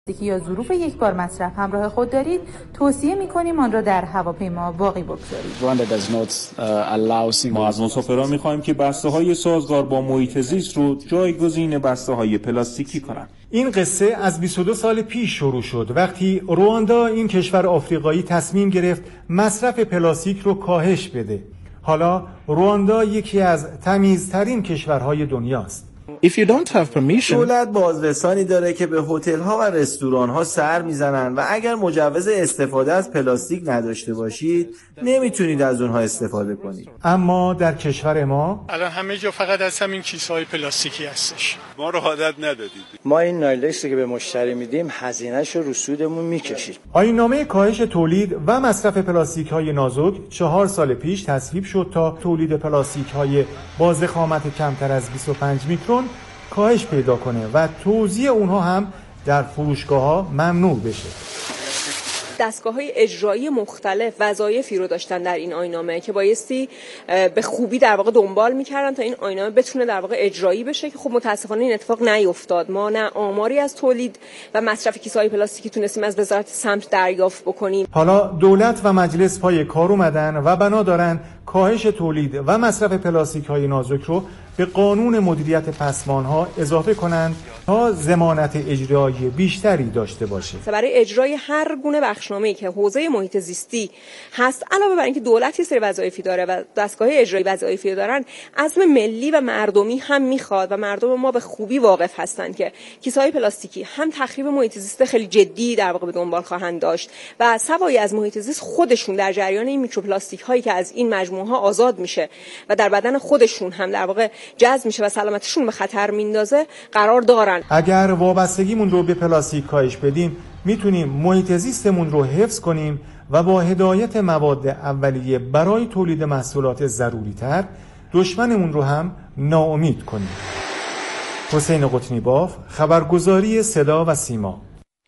یا ظروف یک بار مصرف همراه خود دارید، توصیه می‌کنیم آن را در هواپیما باقی بگذارید. ما از مسافران می‌خواهیم که بسته‌های سازگار با محیط زیست رو جایگزین بسته‌های پلاستیکی کنند. این قصه از 22 سال پیش شروع شد وقتی رواندا، این کشور آفریقایی، تصمیم گرفت مصرف پلاستیک رو کاهش بده. حالا رواندا یکی از تمیزترین کشورهای دنیاست. دولت بازرسانی داره که به هتل‌ها و رستوران‌ها سر میزنن و اگر مجوز استفاده از پلاستیک نداشته باشید نمیتونید از اونها استفاده کنید. اما در کشور ما الان همه جا فقط از همین کیسه‌های پلاستیکی هستش. ما رو عادت ندادید. ما این نایلکسی که به مشتری میدیم هزینه‌شو رو سودمون میکشیم. آیین‌نامه کاهش تولید و مصرف پلاستیک‌های نازک 4 سال پیش تصویب شد تا تولید پلاستیک‌های با ضخامت کمتر از 25 میکرون کاهش پیدا کنه و توزیع اونها هم در فروشگاه‌ها ممنوع بشه. دستگاه‌های اجرایی مختلف وظایفی رو داشتن در این آیین‌نامه که بایستی به خوبی در واقع دنبال می‌کردن تا این آیین‌نامه بتونه در واقع اجرایی بشه که خب متأسفانه این اتفاق نیفتاد. ما نه آماری از تولید و مصرف کیسه‌های پلاستیکی تونستیم از وزارت سمت دریافت بکنیم. حالا دولت و مجلس پای کار اومدن و بنا دارن کاهش تولید و مصرف پلاستیک‌های نازک رو به قانون مدیریت پسماندها اضافه کنند تا ضمانت اجرایی بیشتری داشته باشه. برای اجرای هر گونه بخشنامه‌ای که حوزه محیط زیستی هست، علاوه بر اینکه دولت یه سری وظایفی داره و دستگاه‌های اجرایی وظایفی دارن، عزم ملی و مردمی هم میخواد و مردم ما به خوبی واقف هستن که کیسه‌های پلاستیکی هم تخریب محیط زیست خیلی جدی در واقع به دنبال خواهند داشت و سوای از محیط زیست خودشون در جریان این میکروپلاستیک هایی که از این مجموعه ها آزاد میشه و در بدن خودشون هم در واقع جذب میشه و سلامتشون به خطر میندازه قرار دارن. اگر وابستگیمون رو به پلاستیک کاهش بدیم، میتونیم محیط زیستمون رو حفظ کنیم و با هدایت مواد اولیه برای تولید محصولات ضروری تر دشمنمون رو هم ناامید کنیم. حسین قطنی باف، خبرگزاری صدا و سیما.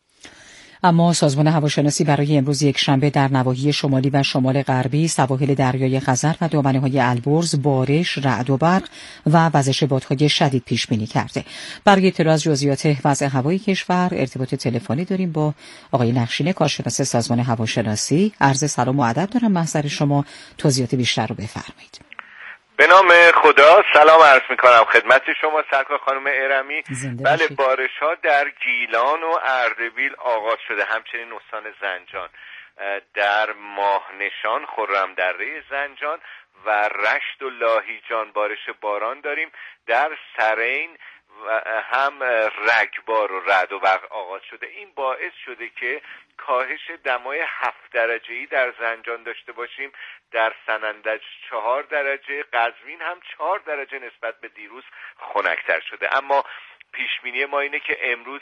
اما سازمان هواشناسی برای امروز یکشنبه در نواحی شمالی و شمال غربی، سواحل دریای خزر و دامنه‌های البرز بارش، رعد و برق و وزش بادهای شدید پیش بینی کرده. برای اطلاع از جزئیات وضع هوایی کشور ارتباط تلفنی داریم با آقای نقشینه، کارشناس سازمان هواشناسی. عرض سلام و ادب دارم محضر شما، توضیحات بیشتر رو بفرمایید. به نام خدا سلام عرض میکنم خدمت شما سرکار خانم ارمی. بله، بارش ها در گیلان و اردبیل آغاز شده، همچنین استان زنجان، در ماهنشان، خرم دره زنجان و رشت و لاهیجان بارش باران داریم. در سرین هم رگبار و رعد و برق آغاز شده. این باعث شده که کاهش دمای 7 درجه‌ای در زنجان داشته باشیم، در سنندج 4 درجه، قزوین هم 4 درجه نسبت به دیروز خنک‌تر شده. اما پیشبینی ما اینه که امروز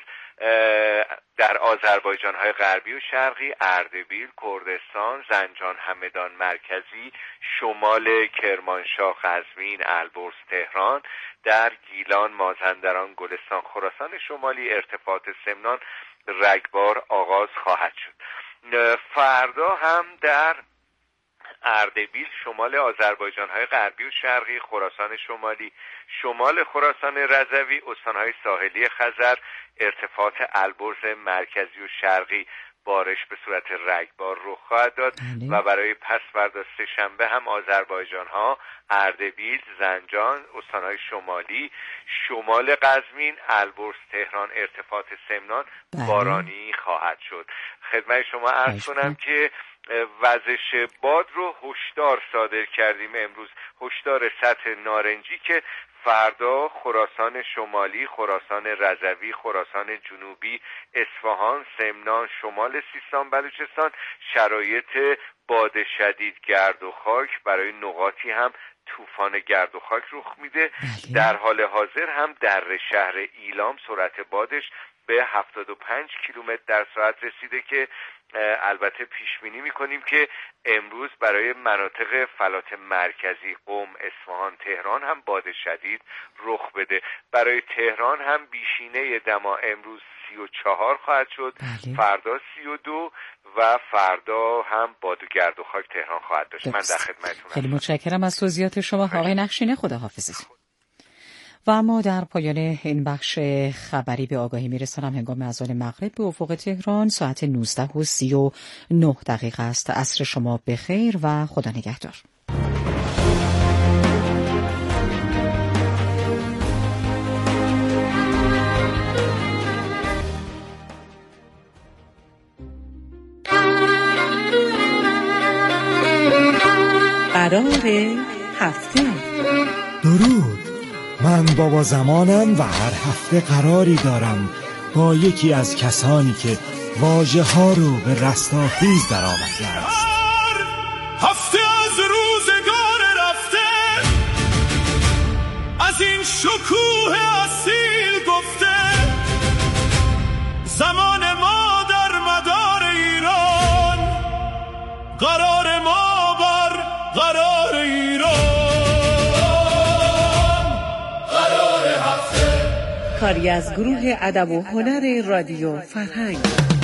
در آذربایجان‌های غربی و شرقی، اردبیل، کردستان، زنجان، همدان مرکزی، شمال کرمانشاه، قزوین، البرز، تهران، در گیلان، مازندران، گلستان، خراسان شمالی، ارتفاعات سمنان رگبار آغاز خواهد شد. فردا هم در اردبیل، شمال آذربایجان‌های غربی و شرقی، خراسان شمالی، شمال خراسان رضوی، استان‌های ساحلی خزر، ارتفاعات البرز مرکزی و شرقی بارش به صورت رگبار رخ خواهد داد و برای پس فردا سه‌شنبه هم آذربایجان‌ها، اردبیل، زنجان، استان‌های شمالی، شمال قزوین، البرز، تهران، ارتفاعات سمنان بارانی خواهد شد. خدمت شما عرض کنم که وزش باد رو هشدار صادر کردیم امروز، هشدار سطح نارنجی که فردا خراسان شمالی، خراسان رضوی، خراسان جنوبی، اصفهان، سمنان، شمال سیستان، بلوچستان شرایط باد شدید، گرد و خاک، برای نقاطی هم طوفان گرد و خاک رخ میده. در حال حاضر هم در شهر ایلام سرعت بادش به 75 کیلومتر در ساعت رسیده که البته پیش بینی می‌کنیم که امروز برای مناطق فلات مرکزی، قم، اصفهان، تهران هم باد شدید رخ بده. برای تهران هم بیشینه دما امروز 34 خواهد شد، فردا 32 و فردا هم باد و گرد و خاک تهران خواهد داشت. من در خدمتتونم. خیلی متشکرم از توضیحات شما آقای نقشینه، خداحافظ. و اما در پایان این بخش خبری به آگاهی میرسانم هنگام اذان مغرب به افق تهران ساعت 19:39 است. عصر شما بخیر و خدا نگهدار. قرار هفته. درود، من بابا زمانم و هر هفته قراری دارم با یکی از کسانی که واژه ها رو به رستاخیز در آورده است. هفته از روزگار رفته، از این شکوه اصیل گفته، زمان ما در مدار ایران، قرار ما بر قرار ایران، قرار هفته. کاری از گروه ادب و هنر رادیو فرهنگ.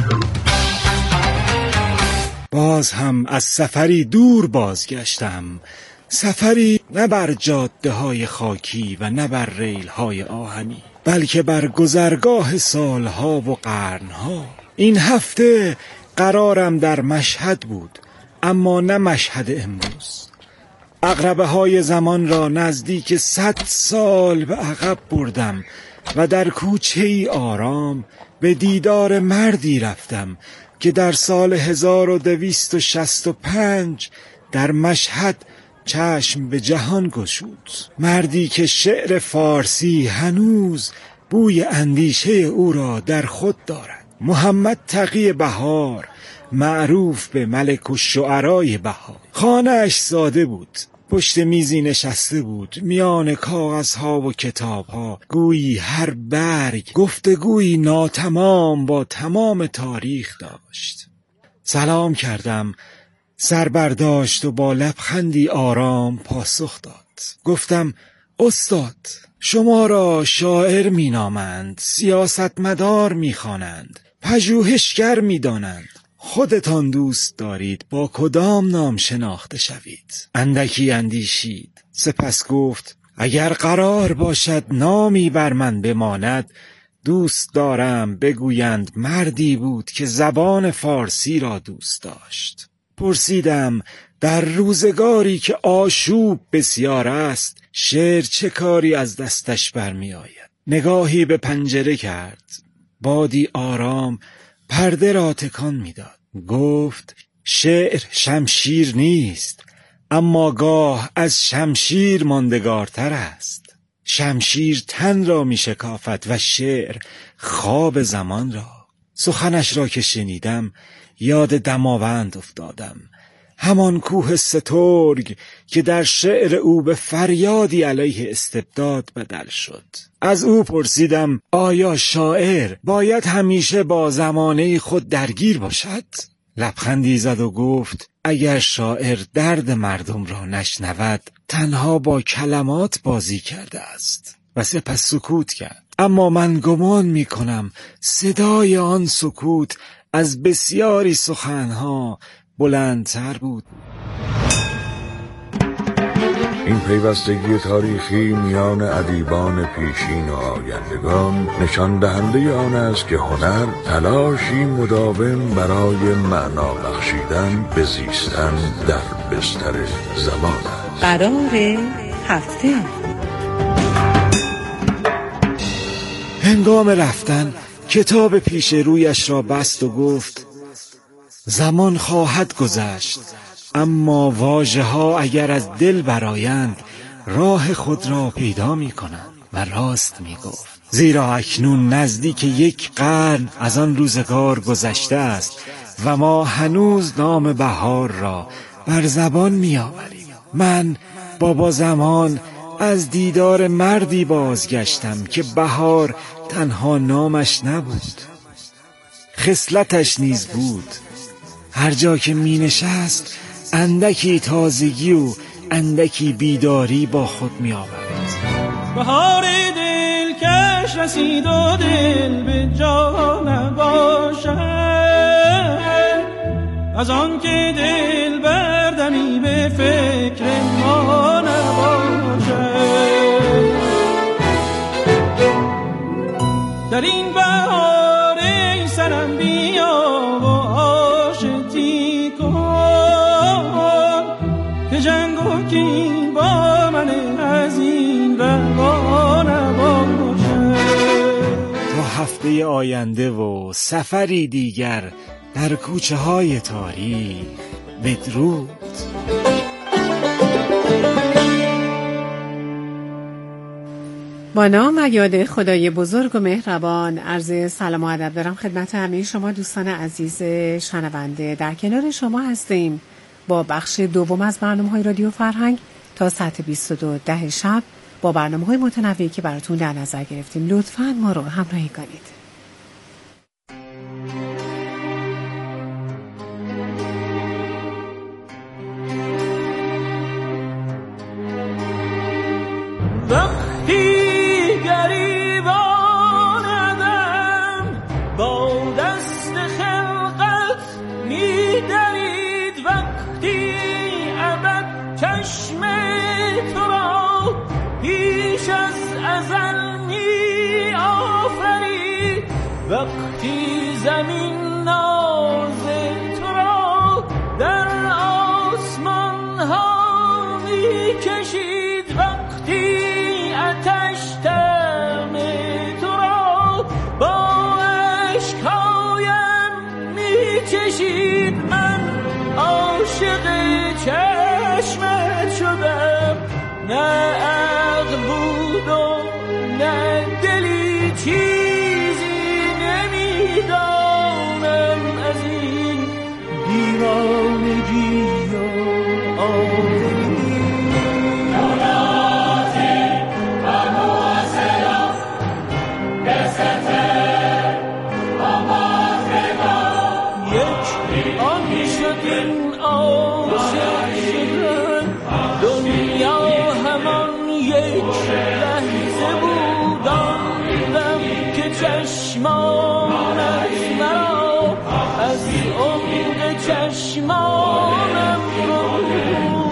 باز هم از سفری دور بازگشتم، سفری نه بر جاده های خاکی و نه بر ریل های آهنی، بلکه بر گذرگاه سالها و قرنها. این هفته قرارم در مشهد بود، اما نه مشهد امروز. عقربه های زمان را نزدیک 100 سال به عقب بردم و در کوچه ای آرام به دیدار مردی رفتم که در سال 1265 در مشهد چشم به جهان گشود. مردی که شعر فارسی هنوز بوی اندیشه او را در خود دارد. محمد تقی بهار، معروف به ملک الشعرای بهار. خانه‌اش ساده بود، پشت میزی نشسته بود، میان کاغذها و کتابها گویی هر برگ گفتگویی ناتمام با تمام تاریخ داشت. سلام کردم، سر برداشت و با لبخندی آرام پاسخ داد. گفتم استاد، شما را شاعر مینامند، سیاستمدار میخوانند، پژوهشگر میدانند. خودتان دوست دارید با کدام نام شناخته شوید؟ اندکی اندیشید، سپس گفت اگر قرار باشد نامی بر من بماند، دوست دارم بگویند مردی بود که زبان فارسی را دوست داشت. پرسیدم در روزگاری که آشوب بسیار است، شعر چه کاری از دستش برمی آید؟ نگاهی به پنجره کرد، بادی آرام پرده را تکان میداد. گفت شعر شمشیر نیست، اما گاه از شمشیر ماندگارتر است. شمشیر تن را می شکافد و شعر خواب زمان را. سخنش را که شنیدم یاد دماوند افتادم، همان کوه سترگ که در شعر او به فریادی علیه استبداد بدل شد. از او پرسیدم آیا شاعر باید همیشه با زمانه خود درگیر باشد؟ لبخندی زد و گفت اگر شاعر درد مردم را نشنود، تنها با کلمات بازی کرده است. و سپس سکوت کرد. اما من گمان می کنم صدای آن سکوت از بسیاری سخنها بلندتر بود. این پیوستگی تاریخی میان ادیبان پیشین و آیندگان نشان دهنده آن است که هنر تلاشی مداوم برای معنا بخشیدن به زیستن در بستر زمان است. قرار هفته. هنگام رفتن کتاب پیش رویش را بست و گفت زمان خواهد گذشت، اما واژه‌ها اگر از دل برآیند راه خود را پیدا می‌کنند. و راست می‌گفت، زیرا اکنون نزدیک 1 قرن از آن روزگار گذشته است و ما هنوز نام بهار را بر زبان می‌آوریم. من بابا زمان از دیدار مردی بازگشتم که بهار تنها نامش نبود، خصلتش نیز بود. هر جا که می نشست اندکی تازگی و اندکی بیداری با خود می آورد. بهار دل کش رسید و دل به جا نباشد، از آن که دل بردمی به فکر ما نباشد. بیا و آشتی کن که جنگ و کین با من از این روا نباشد. تا هفته آینده و سفری دیگر در کوچه های تاریخ. بدرود. با نام و یاد خدای بزرگ و مهربان عرض سلام و ادب دارم خدمت همه شما دوستان عزیز شنونده. در کنار شما هستیم با بخش دوم از برنامه‌های رادیو فرهنگ تا ساعت 22 شب با برنامه‌های متنوعی که براتون در نظر گرفتیم. لطفاً ما رو همراهی کنید. وقتی زمین ناز تو را در آسمان ها می کشید، وقتی آتش دم تو را با اشکایم می کشید، من عاشق چشمت شدم، نه عقل بود و نه دلی چیزی نمیدانم از این دیوانگی و آوری. نورازی و مواسلا بستر و مازگا یک آن شد این عاشق شدن، دنیا همان یک لحظه بود، آن دم که چشمانت مرا از عمق چشمانم بود.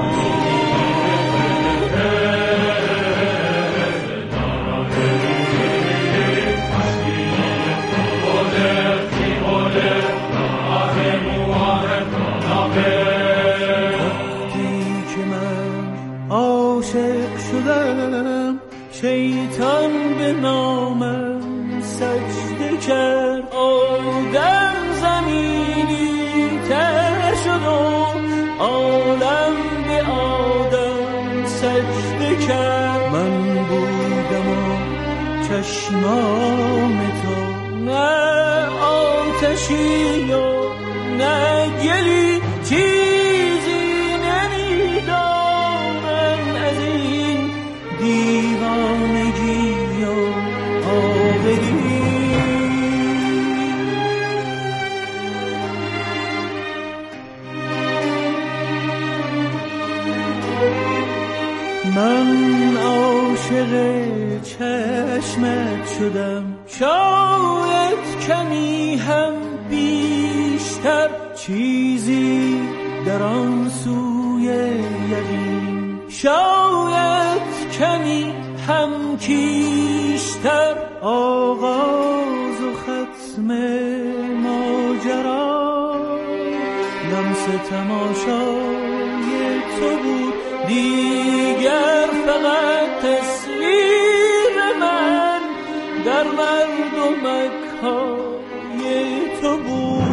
وقتی که من عاشق شدم، شیطان به نامم سجده کرد، آدم زمینی تر شد و عالم به آدم سجده کرد. من بودم و چشمان تو، نه آتشی و نه گلی، چیزی نمیدانم از این دیوانگی و آبدی. من عاشق چشمت شدم، شاید کمی هم بیشتر، چیزی در آن سوی یقین، شاید کمی هم کیشتر، آغاز و ختم ماجرا لمس تماشای تو بود، دیگر فقط تصویر من در مردمک‌های تو بود.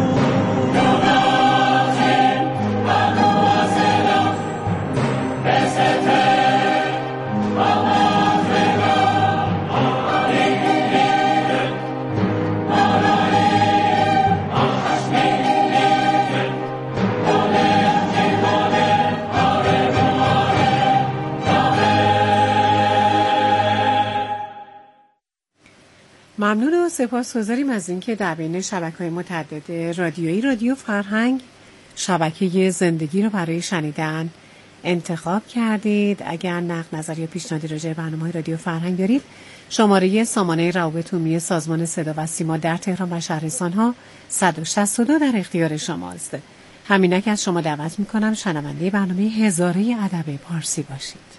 ممنون و سپاسگزاریم از اینکه در بین شبکه‌های متعدد رادیویی رادیو فرهنگ شبکه زندگی رو برای شنیدن انتخاب کردید. اگر نقد، نظر یا پیشنهادی راجع به برنامه‌های رادیو فرهنگ دارید، شماره سامانه روابط عمومی سازمان صدا و سیما در تهران و شهرستان‌ها 162 در اختیار شماست. همینک از شما دعوت می‌کنم شنونده برنامه هزاره ادب پارسی باشید.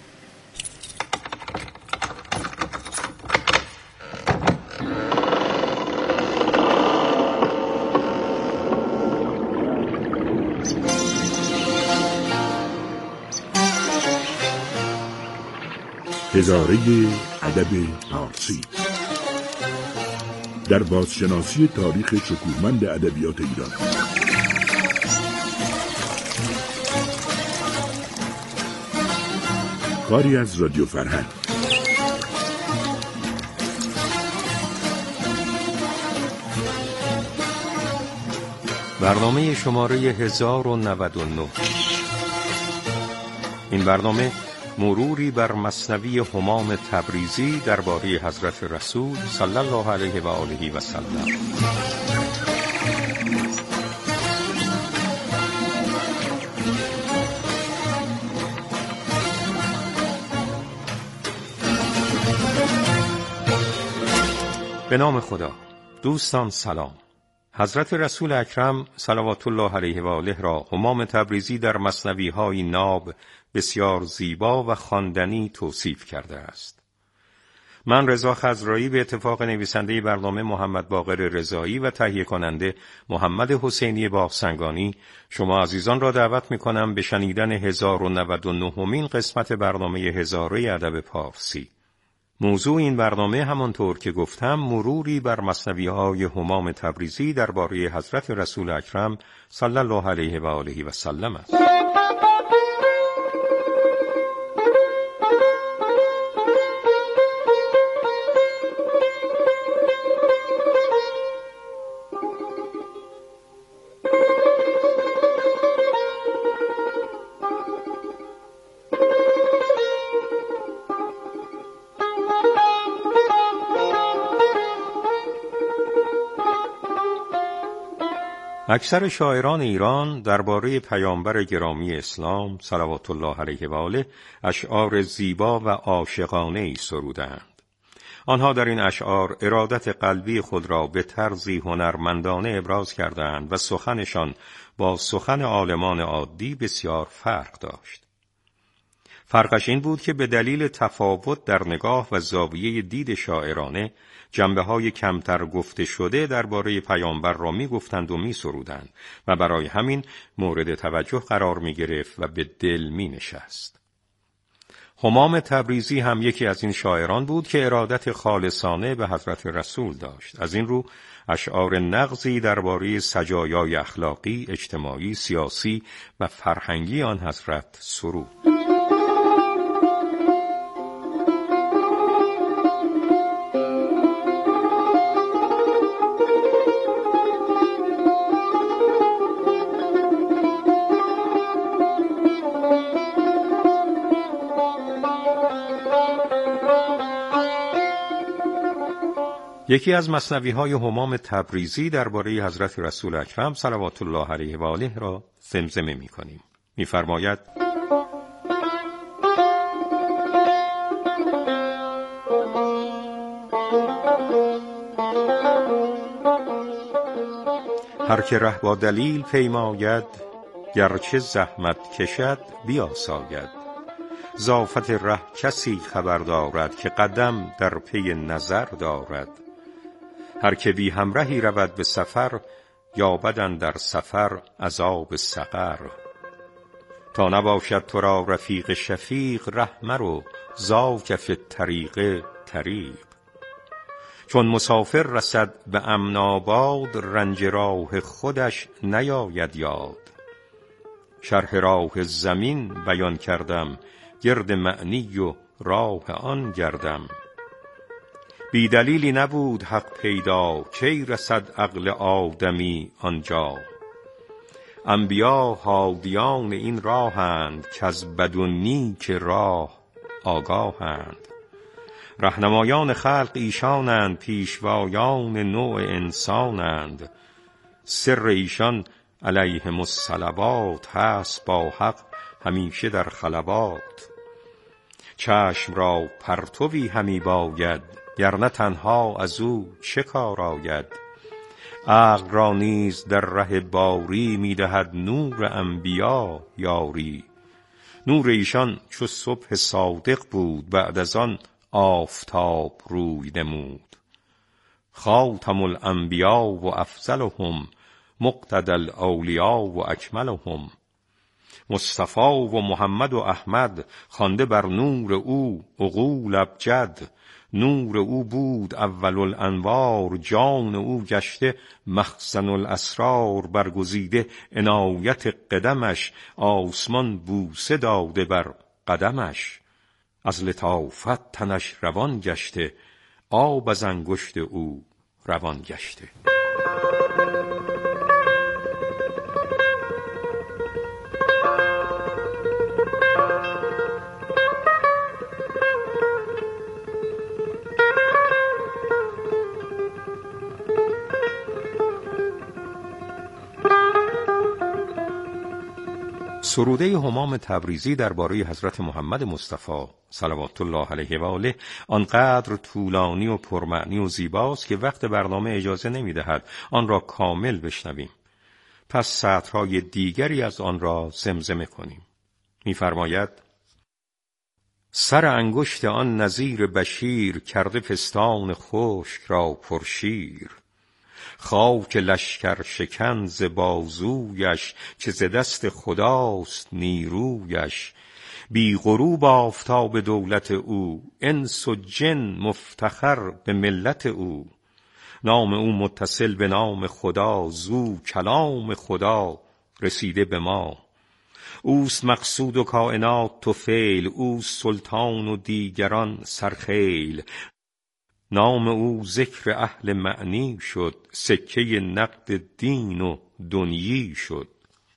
هزاره ادب فارسی در بازشناسی تاریخ شکوهمند ادبیات ایران. کاری از رادیو فرهنگ. برنامه شماره 1099. این برنامه مروری بر مثنوی همام تبریزی درباره حضرت رسول صلی الله علیه و آله و سلم. به نام خدا. دوستان سلام. حضرت رسول اکرم صلوات الله علیه و آله را همام تبریزی در مثنوی‌های ناب بسیار زیبا و خواندنی توصیف کرده است. من رضا خضرایی به اتفاق نویسنده برنامه محمد باقر رضایی و تهیه کننده محمد حسینی باغسنگانی شما عزیزان را دعوت می‌کنم به شنیدن 1099مین قسمت برنامه هزاره ادب فارسی. موضوع این برنامه همانطور که گفتم مروری بر مثنوی‌های همام تبریزی درباره حضرت رسول اکرم صلی الله علیه و آله و سلم است. اکثر شاعران ایران درباره پیامبر گرامی اسلام صلوات الله علیه و آله اشعار زیبا و عاشقانه‌ای سرودند. آنها در این اشعار ارادت قلبی خود را به طرزی هنرمندانه ابراز کردند و سخنشان با سخن عالمان عادی بسیار فرق داشت. فرقش این بود که به دلیل تفاوت در نگاه و زاویه دید شاعرانه جنبه‌های کمتر گفته شده درباره پیامبر را می‌گفتند و می‌سرودند و برای همین مورد توجه قرار می‌گرفت و به دل می‌نشست. همام تبریزی هم یکی از این شاعران بود که ارادت خالصانه به حضرت رسول داشت. از این رو اشعار نغزی درباره سجایای اخلاقی، اجتماعی، سیاسی و فرهنگی آن حضرت سرود. یکی از مثنوی‌های همام تبریزی درباره حضرت رسول اکرم صلوات الله علیه و آله را زمزمه می‌کنیم. می‌فرماید: هر که ره با دلیل پیماید، گرچه زحمت کشد بیاساید. ز آفت ره کسی خبر دارد، که قدم در پی نظر دارد. هر که بی همرهی رود به سفر، یابد اندر سفر عذاب سقر. تا نباشد تو را رفیق شفیق، ره مرو ذاک فی الطریق طریق. چون مسافر رسد به امن آباد، رنج راه خودش نیاید یاد. شرح راه زمین بیان کردم، گرد معنی و راه آن گردم. بی دلیلی نبود حق پیدا، کی رسد عقل آدمی آنجا. انبیا هادیان این راهند، کز بد و نیک راه آگاهند. رهنمایان خلق ایشانند، پیشوایان نوع انسانند. سر ایشان علیهم الصلوات، هست با حق همیشه در خلوات. چشم را پرتوی همی باید، گرنه تنها از او چه کار آید. عقل را نیز در ره باری، میدهد نور انبیا یاری. نور ایشان چو صبح صادق بود، بعد از آن آفتاب روی نمود. خاتم الانبیا و افضلهم، مقتدی الاولیاء و اکملهم. مصطفی و محمد و احمد، خوانده بر نور او عقول ابجد. نور او بود اول الانوار، جان او گشته مخزن الاسرار. برگزیده عنایت قدمش، آسمان بوسه داده بر قدمش. از لطافت تنش روان گشته، آب از انگشت او روان گشته. سروده همام تبریزی درباره حضرت محمد مصطفی صلوات الله علیه و آله آنقدر طولانی و پرمعنی و زیباست که وقت برنامه اجازه نمی‌دهد آن را کامل بشنویم. پس سطرهای دیگری از آن را زمزمه کنیم. می‌فرماید: سر انگشت آن نذیر بشیر، کرده پستان خشک را پرشیر. خاک لشکر شکن ز بازویش، که ز دست خداست نیرویش. بی غروب آفتاب دولت او، انس و جن مفتخر به ملت او. نام او متصل به نام خدا، زو کلام خدا رسیده به ما. اوست مقصود و کائنات طفیل، اوست سلطان و دیگران سرخیل. نام او ذکر اهل معنی شد، سکه نقد دین و دنیی شد.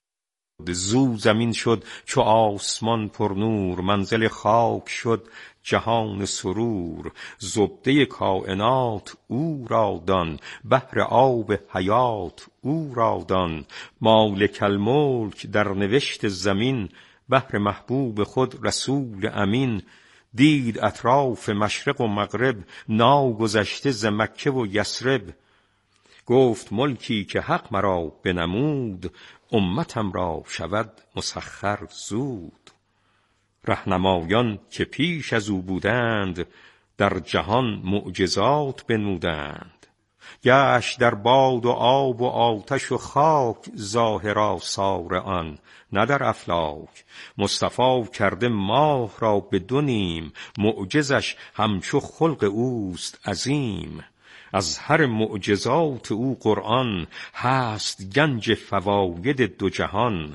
زو زمین شد چو آسمان پر نور، منزل خاک شد جهان سرور. زبده کائنات او را دان، بحر آب حیات او را دان. مالک الملک در نوشت زمین، بحر محبوب خود رسول امین. دید اطراف مشرق و مغرب، ناگذشته ز مکه و یثرب. گفت ملکی که حق مرا بنمود، امتم را شود مسخر زود. رهنمایان که پیش از او بودند، در جهان معجزات بنمودند. گشت در باد و آب و آتش و خاک، ظاهر آثار آن نه در افلاک. مصطفی کرده ماه را به دو نیم، معجزش همچو خلق اوست عظیم. از هر معجزات او قرآن، هست گنج فواید دو جهان.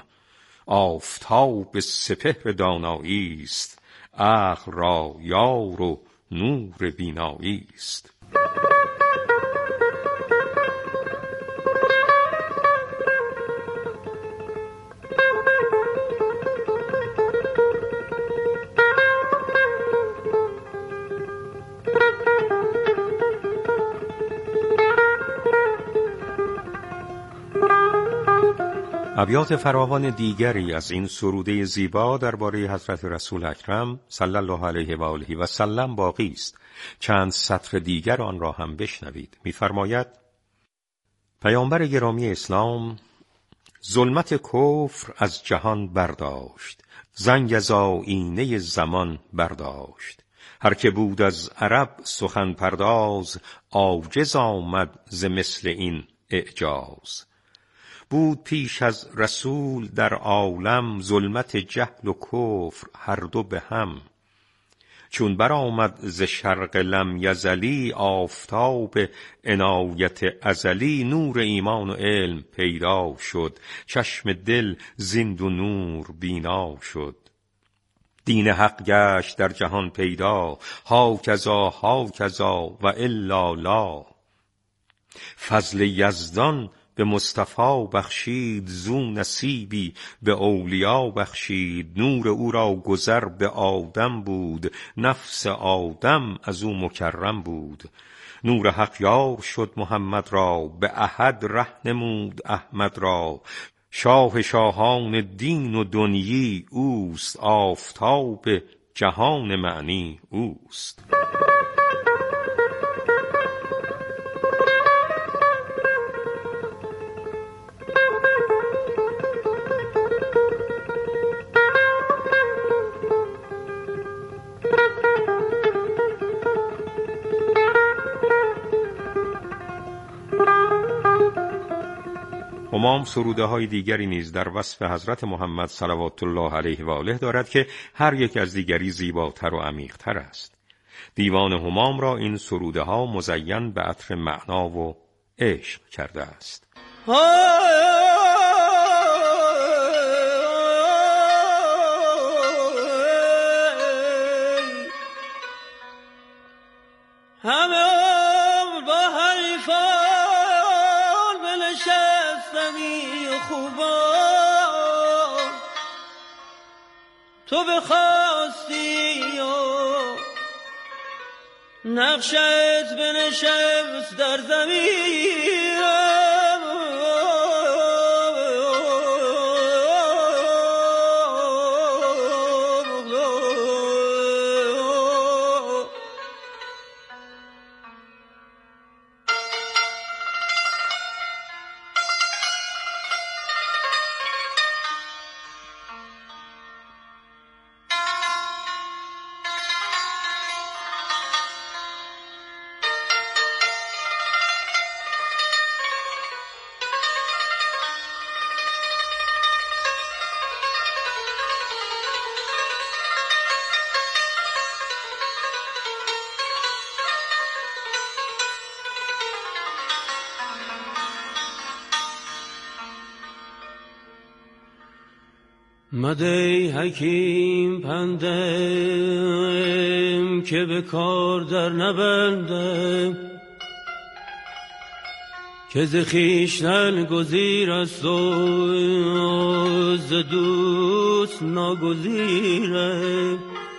آفتاب سپهر دانایی است، عقل را یار و نور بینایی است. ابیات فراوان دیگری از این سروده زیبا درباره حضرت رسول اکرم صلی الله علیه و آله و سلم باقی است. چند سطر دیگر آن را هم بشنوید. می‌فرماید: پیامبر گرامی اسلام ظلمت کفر از جهان برداشت، زنگ از آیینه زمان برداشت. هر که بود از عرب سخن پرداز، عاجز آمد ز مثل این اعجاز. بود پیش از رسول در عالم، ظلمت جهل و کفر هر دو به هم. چون برآمد ز شرق لم یزلی، آفتاب عنایت ازلی. نور ایمان و علم پیدا شد، چشم دل زین دو نور بینا شد. دین حق گشت در جهان پیدا، هاکذا و الا لا. فضل یزدان به مصطفی بخشید، زو نصیبی به اولیا بخشید. نور او را گذر به آدم بود، نفس آدم از او مکرم بود. نور حق یار شد محمد را، به احد ره نمود احمد را. شاه شاهان دین و دنیی اوست، آفتاب جهان معنی اوست. همام سروده های دیگری نیز در وصف حضرت محمد صلوات الله علیه و آله دارد که هر یک از دیگری زیباتر و عمیق‌تر است. دیوان همام را این سروده ها مزین به عطر معنا و عشق کرده است. همه عمر با حریفان بنشستمی خوبان، تو بخواستی و نقشت بنشست در زمین. مده حکیم پندم که به کار در نبندم، که ز خویشتن گزیر است و ز دوست ناگزیرم.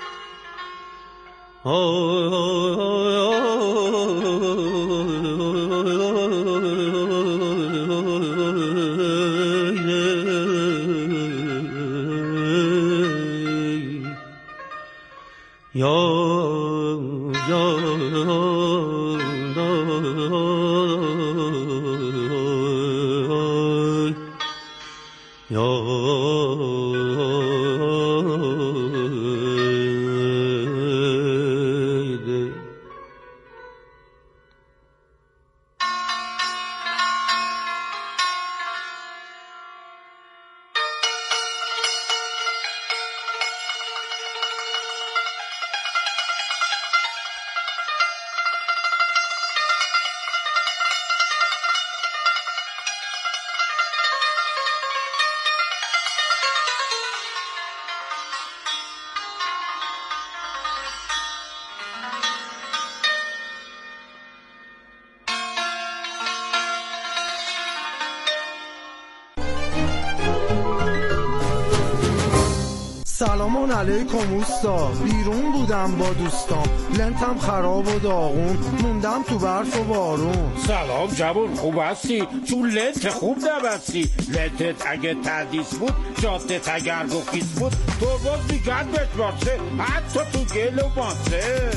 سلام علیکم اوستا، بیرون بودم با دوستام، لنتم خراب و داغون، موندم تو برف و بارون. سلام جوون، خوب هستی؟ چون لنت خوب نبستی. لنتت اگه تردیس بود، جادت اگر گفیس بود، تو باز میگرد بشماسه، حتی تو گل و ماسه.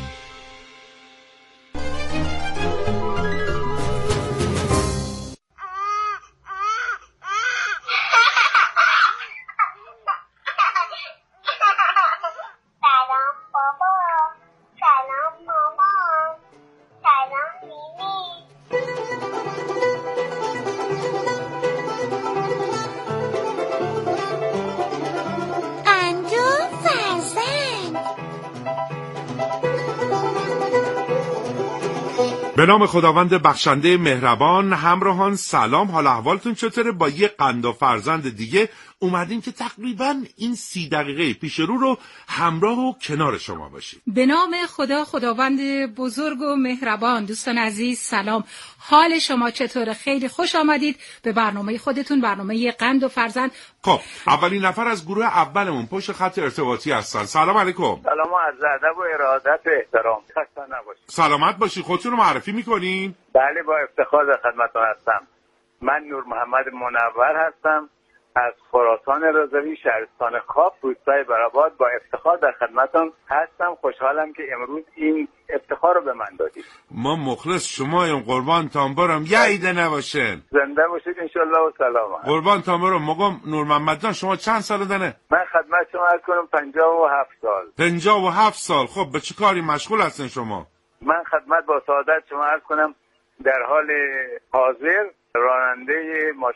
به نام خداوند بخشنده مهربان. همراهان سلام، حال احوالتون چطوره؟ با یه قند و فرزند دیگه اومدیم که تقریبا این 30 دقیقه پیش رو همراه و کنار شما باشیم. به نام خدا، خداوند بزرگ و مهربان. دوستان عزیز سلام، حال شما چطوره؟ خیلی خوش آمدید به برنامه خودتون، برنامه قند و فرزند. خب اولین نفر از گروه اولمون پشت خط ارتباطی هستن. سلام علیکم. سلام و عرض ادب و ارادت و احترام. خسته نباشید. سلامت باشید. خودتون رو معرفی میکنین؟ بله، با افتخار در خدمتتون هستم. من نور محمد منور هستم از خراسان رضوی، شهرستان خواب، روستای برآباد. با افتخار در خدمتتون هستم. خوشحالم که امروز این افتخار رو به من دادید. ما مخلص شماییم. قربان تانبارم. یه عیده نباشین. زنده باشید انشالله و سلامت. قربان تانبارم. مگم نور محمد جان شما چند سال دنه؟ من خدمت شما عرض کنم 57 سال. 57 سال. خب به چه کاری مشغول هستین شما؟ من خدمت با سعادت شما عرض کنم در حال حاضر راننده ماشین